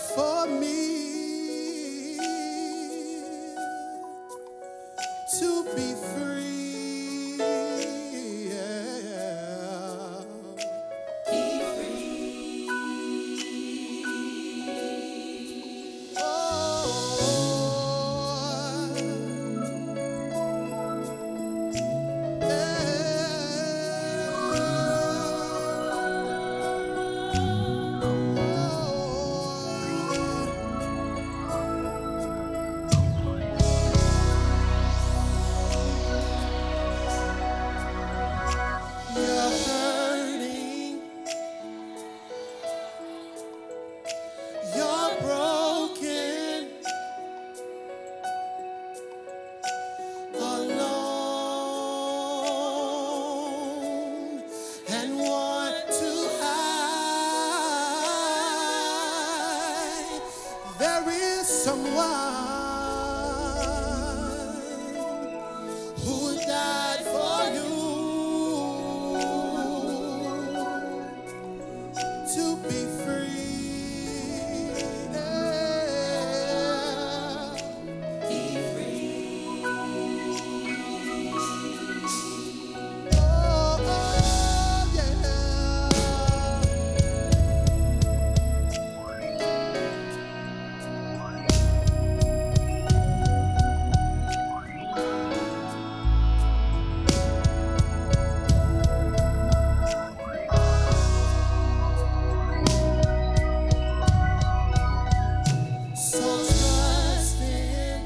for me to be free. Yeah. Be free. Oh, you're hurting, you're broken, alone, and want to hide. There is someone who died for you to be free. Yeah. Be free. Oh, yeah. So trust in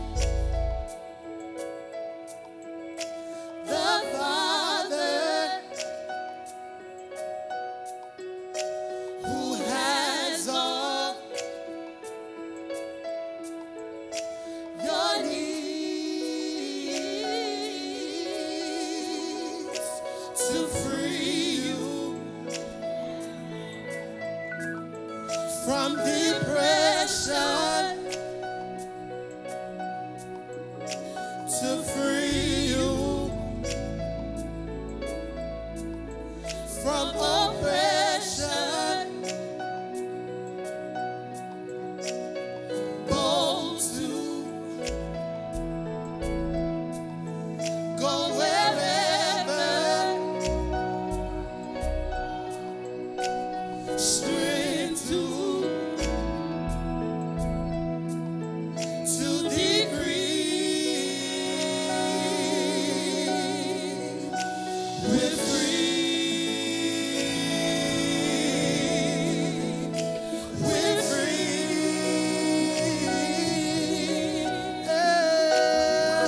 the Father who has all your needs to free you from depression, to free you from oppression, bold to go wherever, strength to decrease. We're free. We're free. Yeah.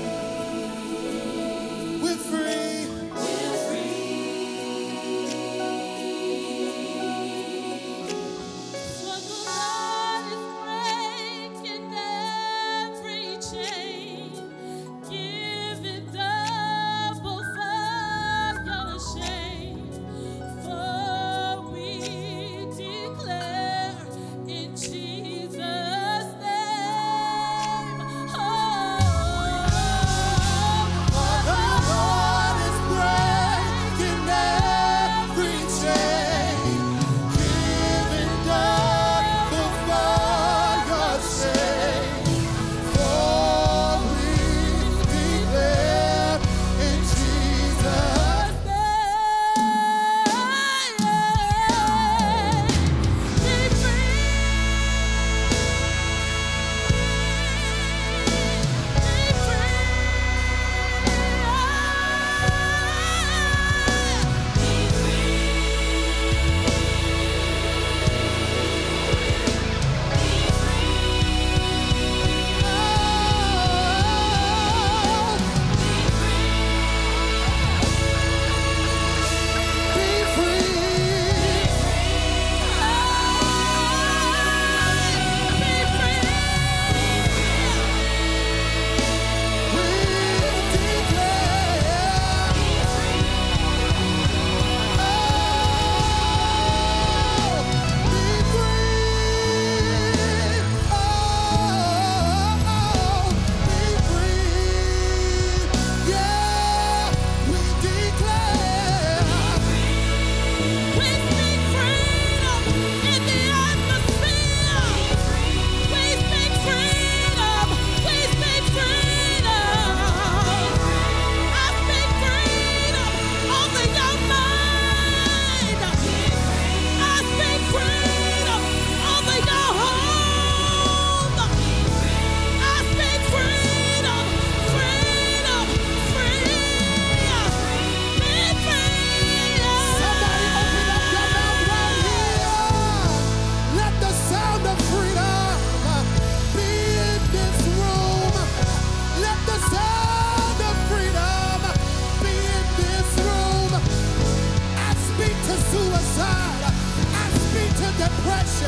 We're free. We're free.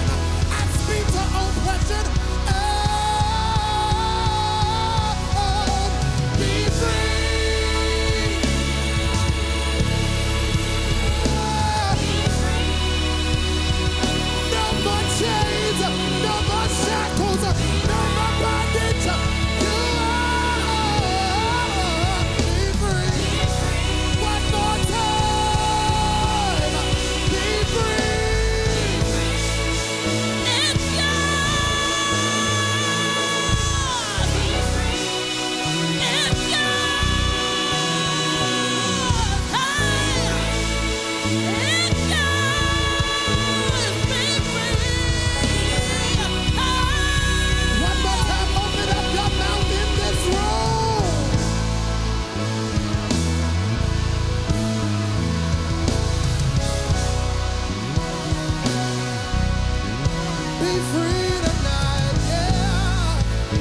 oppression. I speak to oppression. Be free. No more chains, no more shackles, no more bondage. You are be free. One more time. Be free. It's yours. Be free. It's yours. Hey. It's yours. Be free. One more time, open up your mouth in this room. Be free tonight, yeah.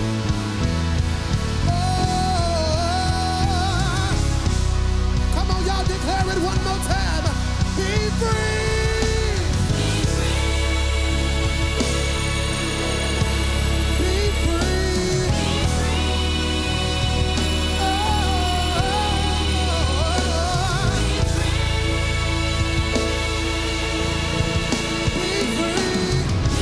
Oh, come on, y'all, declare it one more time. Be free. Be free. Be free. Oh, be free.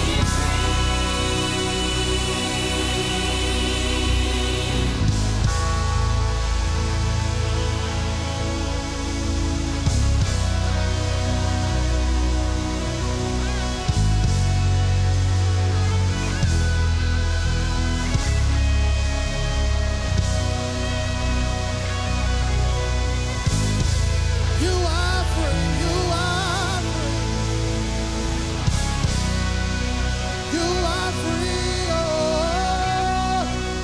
You are free. You are free. You are free. Oh,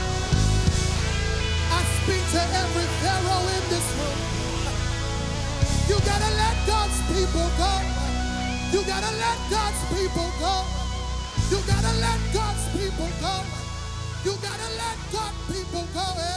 I speak to every Pharaoh in this room. You gotta let God's people go. You gotta let God's people go. You gotta let God's people go. You gotta let God's people go.